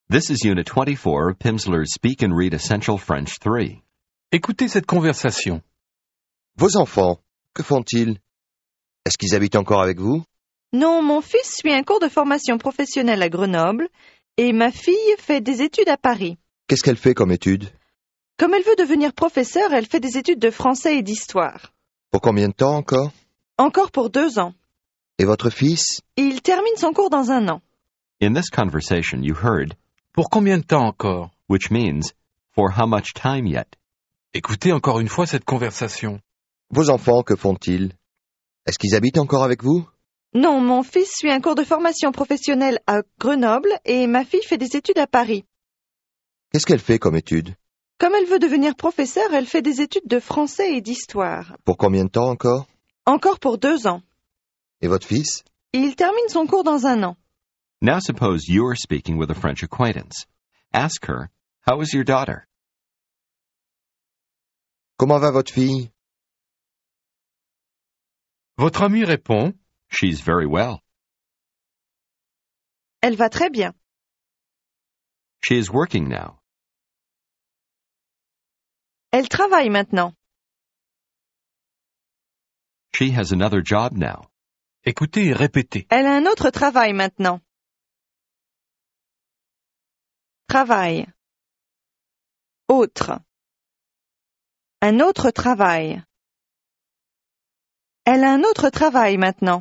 This is Unit 24 of Pimsleur's Speak and Read Essential French 3. Écoutez cette conversation. Vos enfants, que font-ils? Est-ce qu'ils habitent encore avec vous? Non, mon fils suit un cours de formation professionnelle à Grenoble et ma fille fait des études à Paris. Qu'est-ce qu'elle fait comme études? Comme elle veut devenir professeure, elle fait des études de français et d'histoire. Pour combien de temps encore? Encore pour 2 ans. Et votre fils? Il termine son cours dans 1 an. In this conversation, you heard, Pour combien de temps encore? which means, for how much time yet? Écoutez encore une fois cette conversation. Vos enfants, que font-ils? Est-ce qu'ils habitent encore avec vous? Non, mon fils suit un cours de formation professionnelle à Grenoble et ma fille fait des études à Paris. Qu'est-ce qu'elle fait comme études? Comme elle veut devenir professeure, elle fait des études de français et d'histoire. Pour combien de temps encore? Encore pour 2 ans. Et votre fils? Il termine son cours dans 1 an. Now suppose you're speaking with a French acquaintance. Ask her, how is your daughter? Comment va votre fille? Votre ami répond, She's very well. Elle va très bien. She is working now. Elle travaille maintenant. She has another job now. écoutez et répétez. Elle a un autre travail maintenant. Travail. Autre. Un autre travail. Elle a un autre travail maintenant.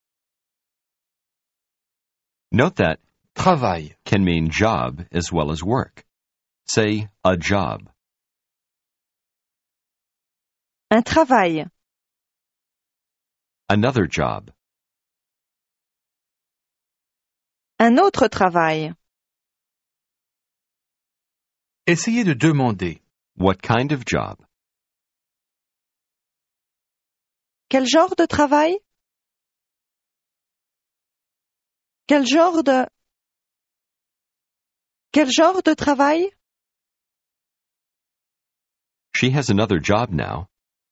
Note that Travail. can mean job as well as work. Say, a job. Un travail. Another job. Un autre travail. Essayez de demander. What kind of job? Quel genre de travail? Quel genre de... Quel genre de travail? She has another job now.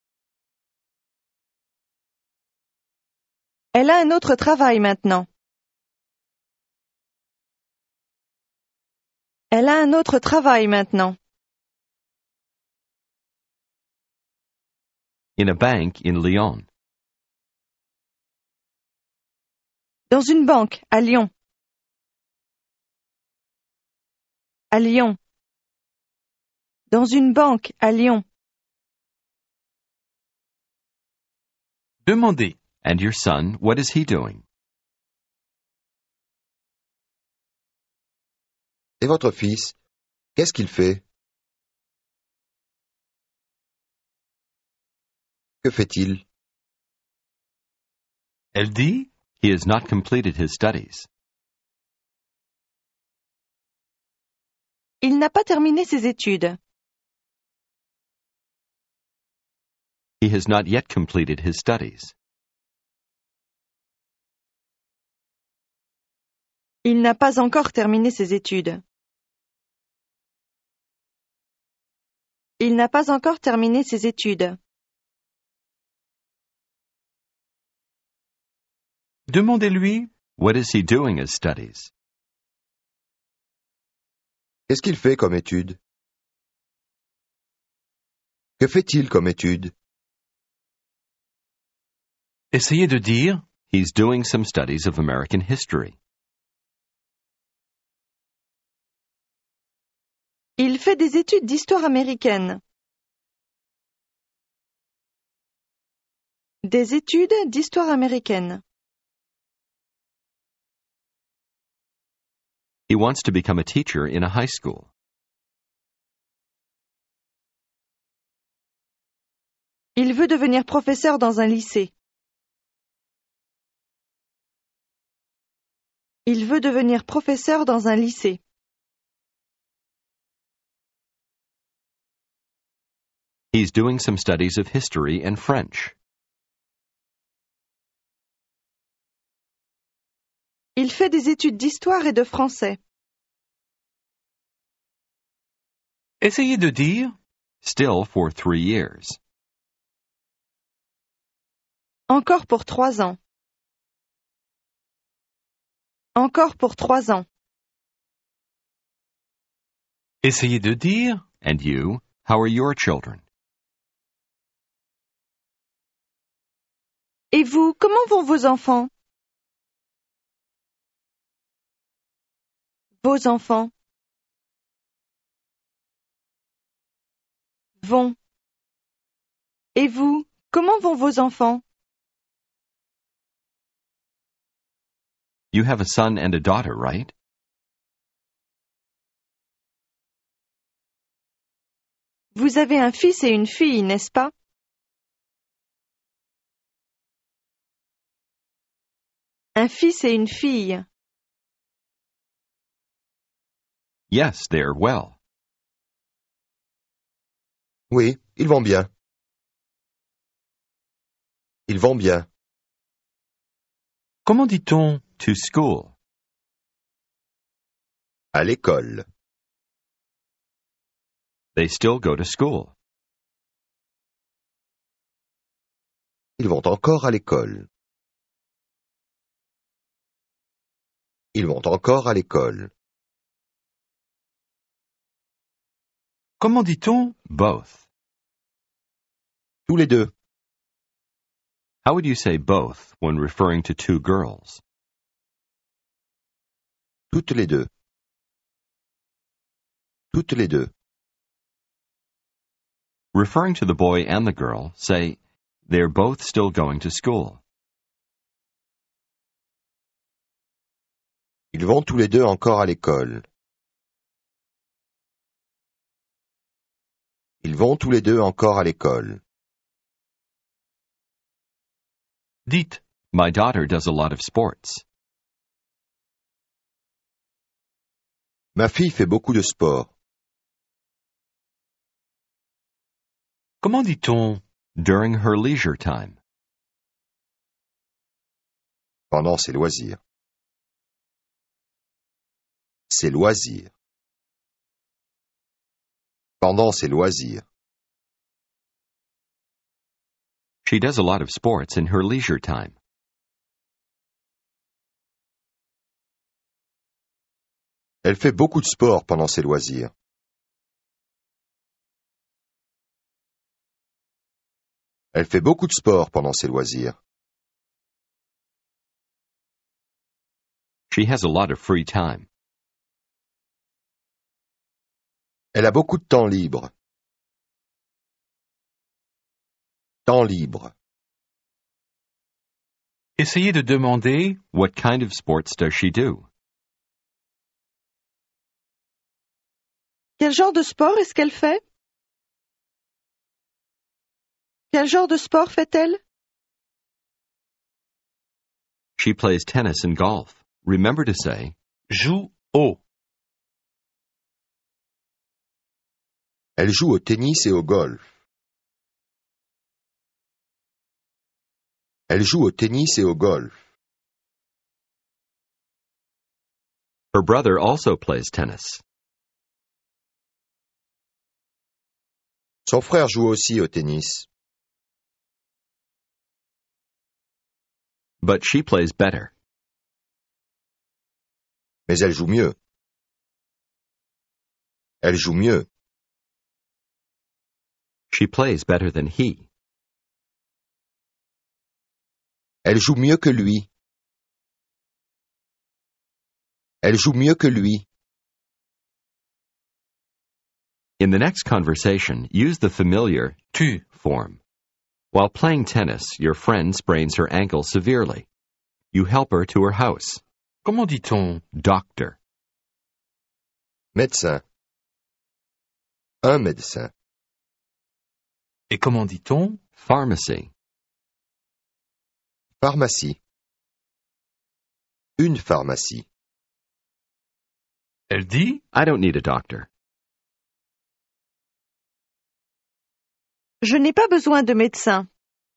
Elle a un autre travail maintenant. Elle a un autre travail maintenant. In a bank in Lyon. Dans une banque, à Lyon. À Lyon. Dans une banque, à Lyon. Demandez. And your son, what is he doing? Et votre fils? Qu'est-ce qu'il fait? Que fait-il? Elle dit, He has not completed his studies. Il n'a pas terminé ses études. He has not yet completed his studies. Il n'a pas encore terminé ses études. Il n'a pas encore terminé ses études. demandez-lui, What is he doing as studies? Qu'est-ce qu'il fait comme études? Que fait-il comme études? essayez de dire, He's doing some studies of American history. Il fait des études d'histoire américaine. Des études d'histoire américaine. He wants to become a teacher in a high school. Il veut devenir professeur dans un lycée. Il veut devenir professeur dans un lycée. He's doing some studies of history and French. Il fait des études d'histoire et de français. essayez de dire, Still for 3 years. Encore pour 3 ans. Encore pour 3 ans. Essayez de dire. And you, how are your children? Et vous, comment vont vos enfants? Vos enfants. Vont. Et vous, comment vont vos enfants? You have a son and a daughter, right? Vous avez un fils et une fille, n'est-ce pas? Un fils et une fille. Yes, they're well. Oui, ils vont bien. Ils vont bien. Comment dit-on To school. À l'école. They still go to school. Ils vont encore à l'école. Ils vont encore à l'école. Comment dit-on Both. Tous les deux. How would you say both when referring to two girls? Toutes les deux. Toutes les deux. Referring to the boy and the girl, say, they're both still going to school. Ils vont tous les deux encore à l'école. Ils vont tous les deux encore à l'école. Dites. My daughter does a lot of sports. Ma fille fait beaucoup de sport. Comment dit-on During her leisure time. Pendant ses loisirs. Ses loisirs. Pendant ses loisirs. She does a lot of sports in her leisure time. Elle fait beaucoup de sport pendant ses loisirs. Elle fait beaucoup de sport pendant ses loisirs. She has a lot of free time. Elle a beaucoup de temps libre. Temps libre. Essayez de demander. What kind of sports does she do? Quel genre de sport est-ce qu'elle fait? Quel genre de sport fait-elle? She plays tennis and golf. Remember to say, Joue au. Elle joue au tennis et au golf. Elle joue au tennis et au golf. her brother also plays tennis. Son frère joue aussi au tennis. But she plays better. Mais elle joue mieux. Elle joue mieux. She plays better than he. Elle joue mieux que lui. Elle joue mieux que lui. In the next conversation, use the familiar Tu. form. While playing tennis, your friend sprains her ankle severely. You help her to her house. Comment dit-on Doctor. Médecin. Un médecin. et comment dit-on Pharmacy. Pharmacie. Une pharmacie. Elle dit I don't need a doctor. Je n'ai pas besoin de médecin.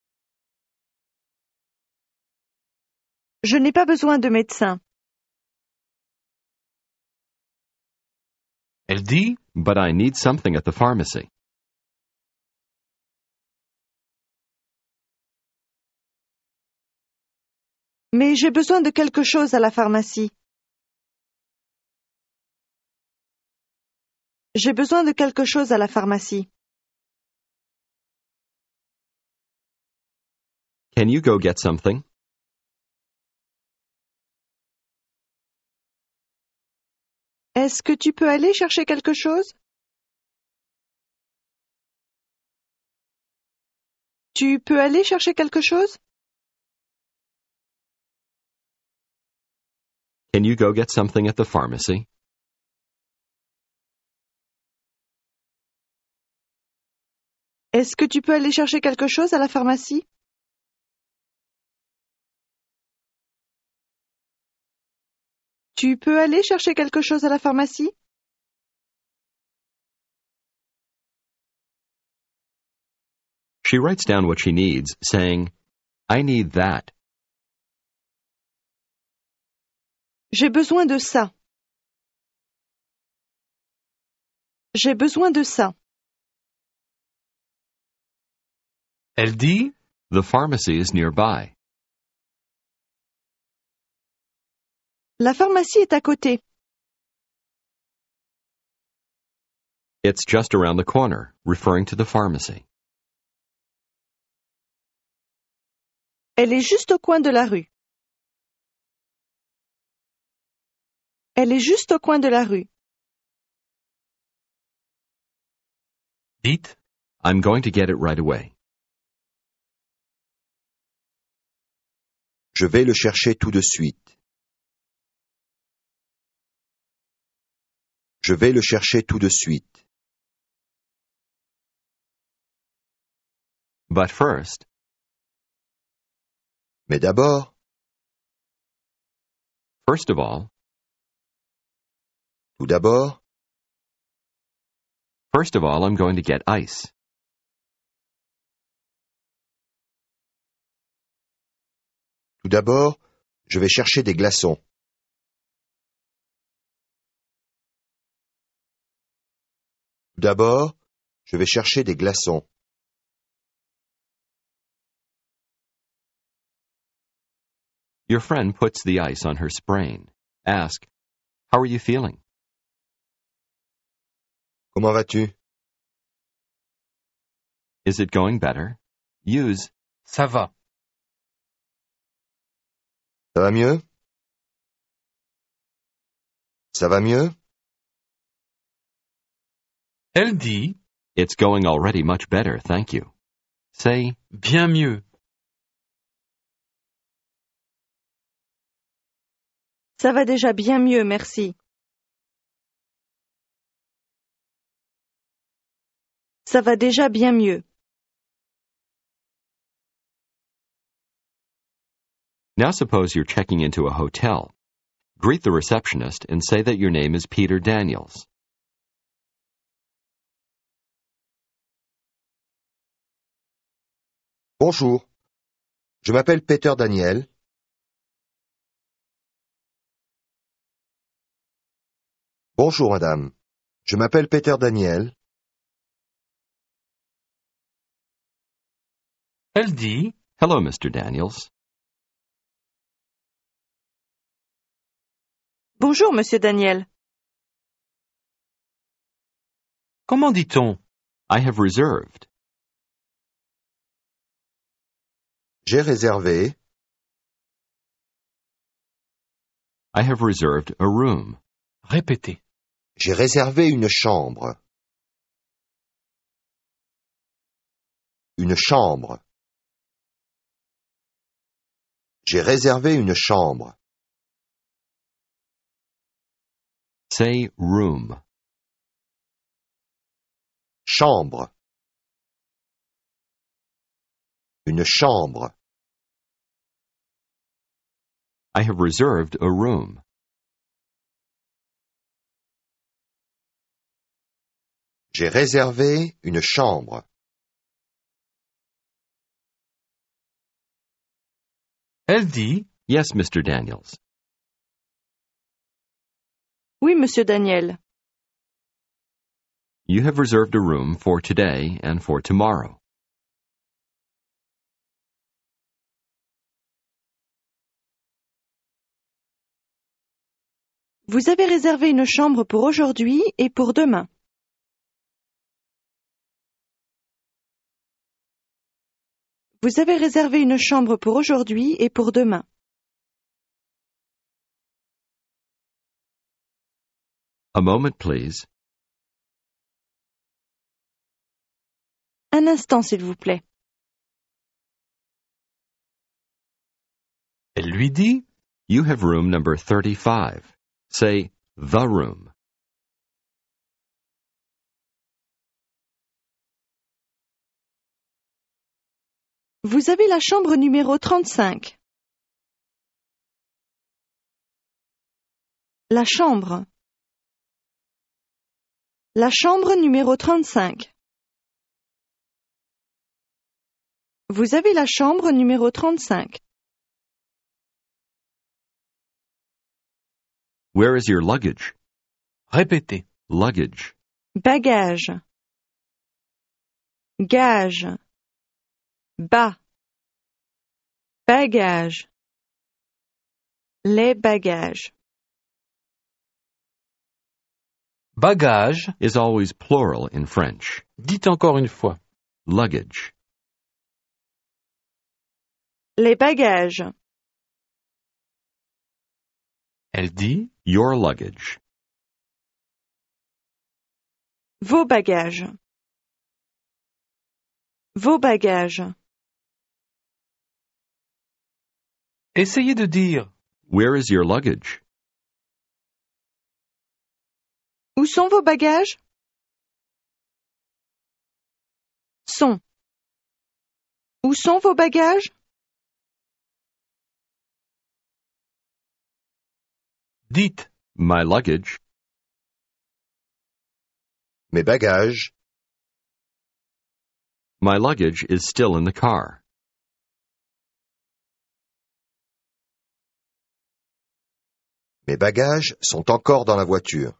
Je n'ai pas besoin de médecin. Elle dit But I need something at the pharmacy. Mais j'ai besoin de quelque chose à la pharmacie. J'ai besoin de quelque chose à la pharmacie. Can you go get something? Est-ce que tu peux aller chercher quelque chose? Tu peux aller chercher quelque chose? Can you go get something at the pharmacy? Est-ce que tu peux aller chercher quelque chose à la pharmacie? Tu peux aller chercher quelque chose à la pharmacie? She writes down what she needs, saying, I need that. J'ai besoin de ça. J'ai besoin de ça. Elle dit The pharmacy is nearby. La pharmacie est à côté. It's just around the corner, referring to the pharmacy. Elle est juste au coin de la rue. Elle est juste au coin de la rue. dites I'm going to get it right away. Je vais le chercher tout de suite. Je vais le chercher tout de suite. But first, Mais d'abord, first of all, tout d'abord, I'm going to get ice. tout d'abord, je vais chercher des glaçons. Tout d'abord, je vais chercher des glaçons. Your friend puts the ice on her sprain. Ask, how are you feeling? Comment vas-tu? Is it going better? Use, ça va. Ça va mieux? Ça va mieux? Elle dit it's going already much better, thank you. Say, bien mieux. Ça va déjà bien mieux, merci. Ça va déjà bien mieux. now suppose you're checking into a hotel. Greet the receptionist and say that your name is Peter Daniels. Bonjour. Je m'appelle Peter Daniel. Bonjour, madame. Je m'appelle Peter Daniel. Elle dit Hello, Mr. Daniels. Bonjour, Monsieur Daniel. comment dit-on? I have reserved. J'ai réservé. I have reserved a room. Répétez. J'ai réservé une chambre. Une chambre. J'ai réservé une chambre. Say room. Chambre. Une chambre. I have reserved a room. J'ai réservé une chambre. Elle dit Yes, Mr. Daniels. Oui, Monsieur Daniel. You have reserved a room for today and for tomorrow. Vous avez réservé une chambre pour aujourd'hui et pour demain. Vous avez réservé une chambre pour aujourd'hui et pour demain. A moment, please. Un instant, s'il vous plaît. Elle lui dit, You have room number 35. Say, the room. Vous avez la chambre numéro 35. La chambre. La chambre numéro 35. Vous avez la chambre numéro 35. Where is your luggage? répétez. Luggage. Bagage. Gage. Bas. Bagage. Les bagages. Bagage, Is always plural in French. dites encore une fois. Luggage. Les bagages. Elle dit, Your luggage. Vos bagages. Vos bagages. essayez de dire. Where is your luggage? Où sont vos bagages? Sont. Où sont vos bagages? Dites, My luggage. Mes bagages. My luggage is still in the car. Mes bagages sont encore dans la voiture.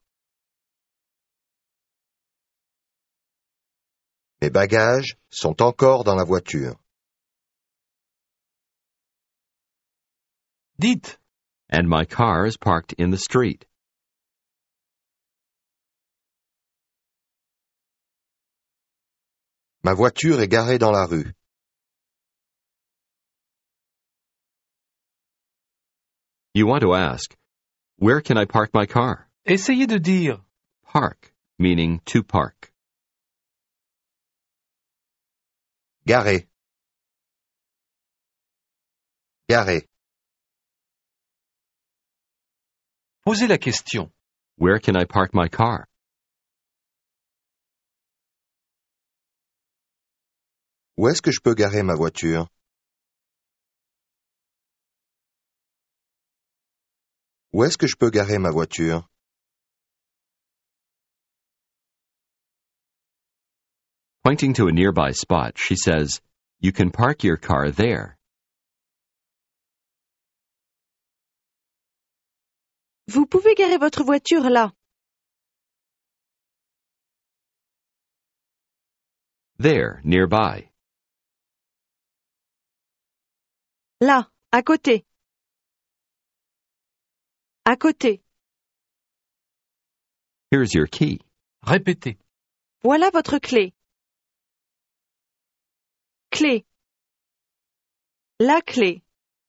Mes bagages sont encore dans la voiture. dites, And my car is parked in the street. Ma voiture est garée dans la rue. You want to ask, where can I park my car? essayez de dire. Park, meaning to park. Garée. Garée. Posez la question. Where can I park my car? Où est-ce que je peux garer ma voiture? Où est-ce que je peux garer ma voiture? Pointing to a nearby spot, she says, You can park your car there. Vous pouvez garer votre voiture là. There, nearby. Là, à côté. À côté. Here's your key. Répétez. Voilà votre clé. Clé. La clé.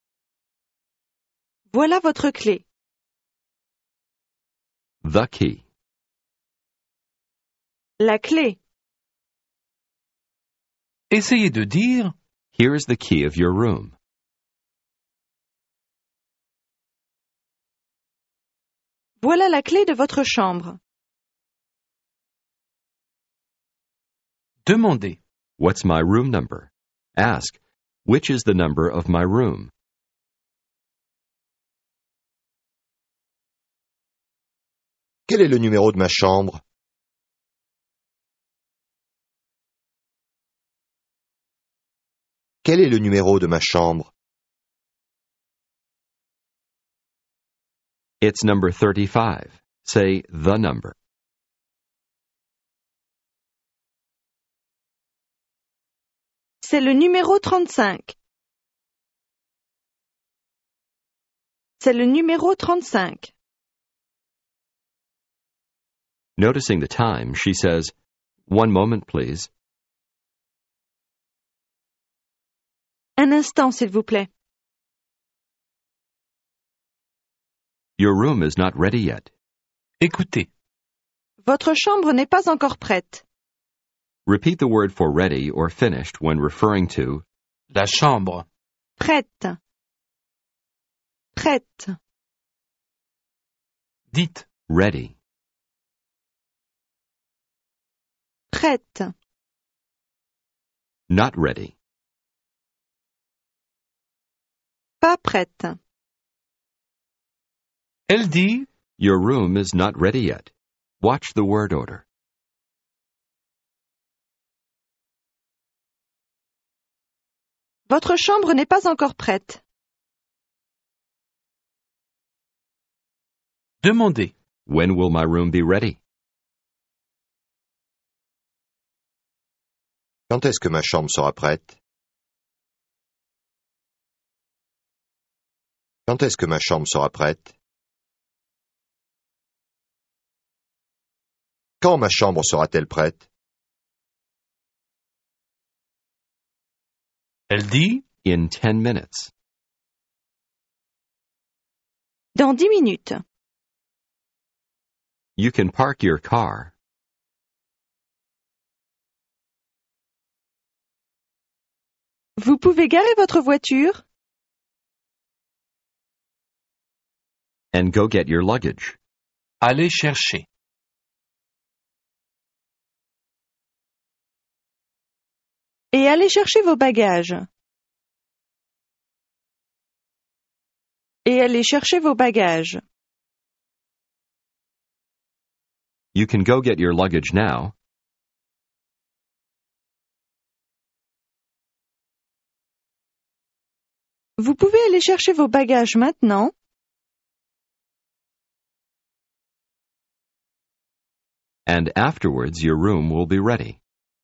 Voilà votre clé. The key. La clé. Essayez de dire. Here is the key of your room. Voilà la clé de votre chambre. Demandez. What's my room number? Ask, which is the number of my room? Quel est le numéro de ma chambre? Quel est le numéro de ma chambre? It's number 35. Say the number. C'est le numéro 35. C'est le numéro 35. Noticing the time, she says, One moment, please. Un instant, s'il vous plaît. Your room is not ready yet. Écoutez. Votre chambre n'est pas encore prête. Repeat the word for ready or finished when referring to La chambre. Prête. Prête. Dites. ready. Prête. Not ready. Pas prête. Elle dit Your room is not ready yet. Watch the word order. Votre chambre n'est pas encore prête. demandez. When will my room be ready? Quand est-ce que ma chambre sera prête? Quand est-ce que ma chambre sera prête? Quand ma chambre sera-t-elle prête? Elle dit In 10 minutes. Dans 10 minutes. You can park your car. Vous pouvez garer votre voiture And go get your luggage. allez chercher. et allez chercher vos bagages. Et allez chercher vos bagages. You can go get your luggage now. Vous pouvez aller chercher vos bagages maintenant. And afterwards your room will be ready.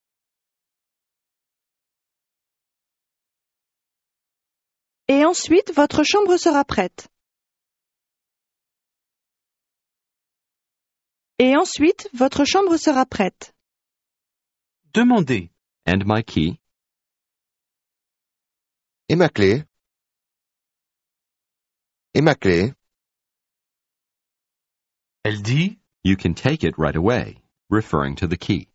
Et ensuite, votre chambre sera prête. Et ensuite, votre chambre sera prête. Demandez. And my key? Et ma clé? Et ma clé? Elle dit You can take it right away, referring to the key.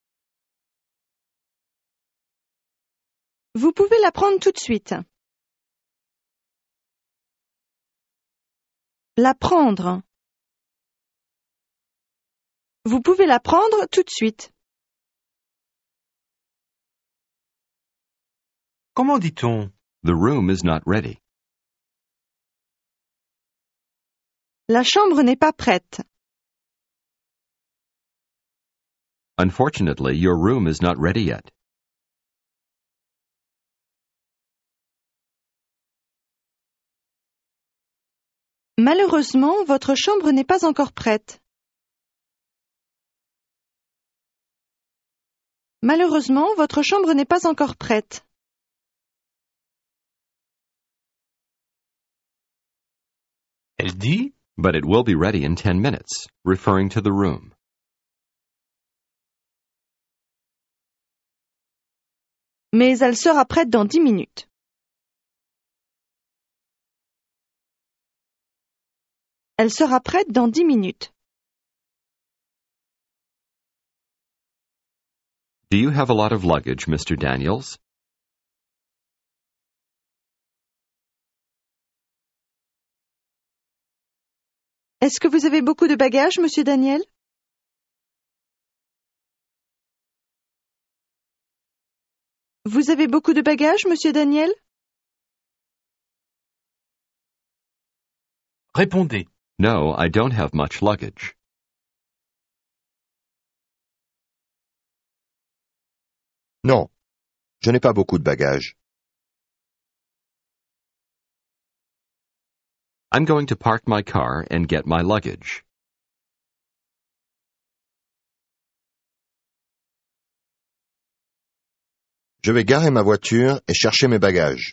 Vous pouvez la prendre tout de suite. La prendre. Vous pouvez la prendre tout de suite. comment dit-on? The room is not ready. La chambre n'est pas prête. Unfortunately, your room is not ready yet. Malheureusement, votre chambre n'est pas encore prête. Malheureusement, votre chambre n'est pas encore prête. Elle dit But it will be ready in 10 minutes, referring to the room. Mais elle sera prête dans 10 minutes. Elle sera prête dans 10 minutes. Do you have a lot of luggage, Mr. Daniels? Est-ce que vous avez beaucoup de bagages, Monsieur Daniel? Vous avez beaucoup de bagages, Monsieur Daniel? répondez. No, I don't have much luggage. Non, je n'ai pas beaucoup de bagages. I'm going to park my car and get my luggage. Je vais garer ma voiture et chercher mes bagages.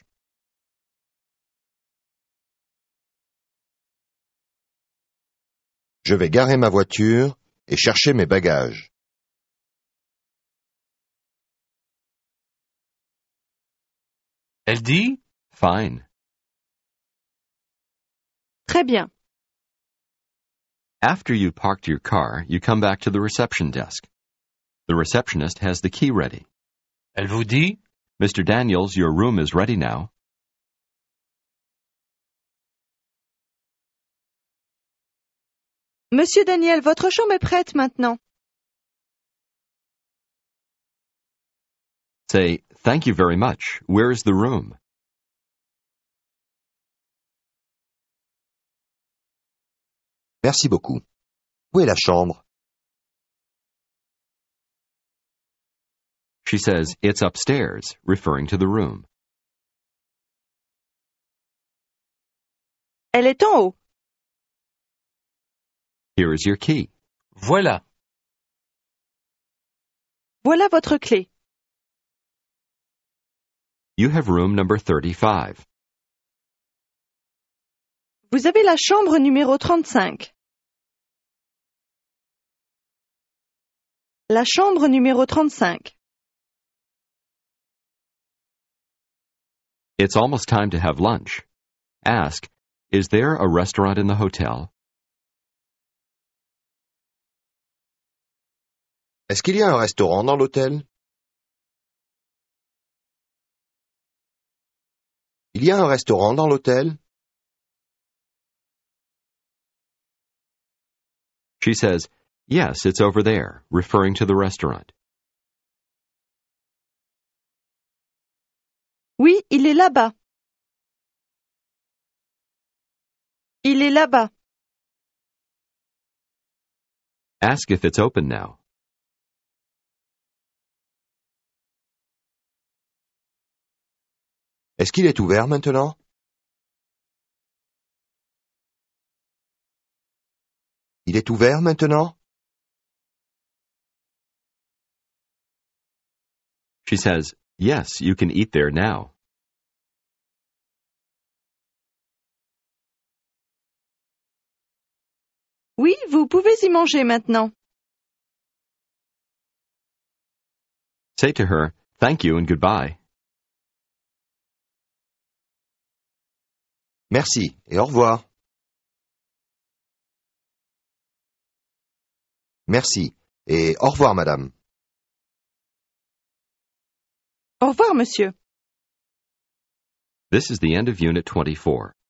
Je vais garer ma voiture et chercher mes bagages. Elle dit Fine. Très bien. After you parked your car, you come back to the reception desk. The receptionist has the key ready. Elle vous dit Mr. Daniels, your room is ready now. Monsieur Daniel, votre chambre est prête maintenant. Say, thank you very much. Where is the room? Merci beaucoup. Où est la chambre? She says, it's upstairs, referring to the room. Elle est en haut. Here is your key. Voilà. Voilà votre clé. You have room number 35. Vous avez la chambre numéro 35. La chambre numéro 35. It's almost time to have lunch. Ask, is there a restaurant in the hotel? Est-ce qu'il y a un restaurant dans l'hôtel? Il y a un restaurant dans l'hôtel? She says, yes, it's over there, referring to the restaurant. Oui, il est là-bas. Il est là-bas. Ask if it's open now. Est-ce qu'il est ouvert maintenant? Il est ouvert maintenant? She says, yes, you can eat there now. Oui, vous pouvez y manger maintenant. Say to her, thank you and goodbye. Merci et au revoir. Merci et au revoir, madame. Au revoir, monsieur. This is the end of Unit 24.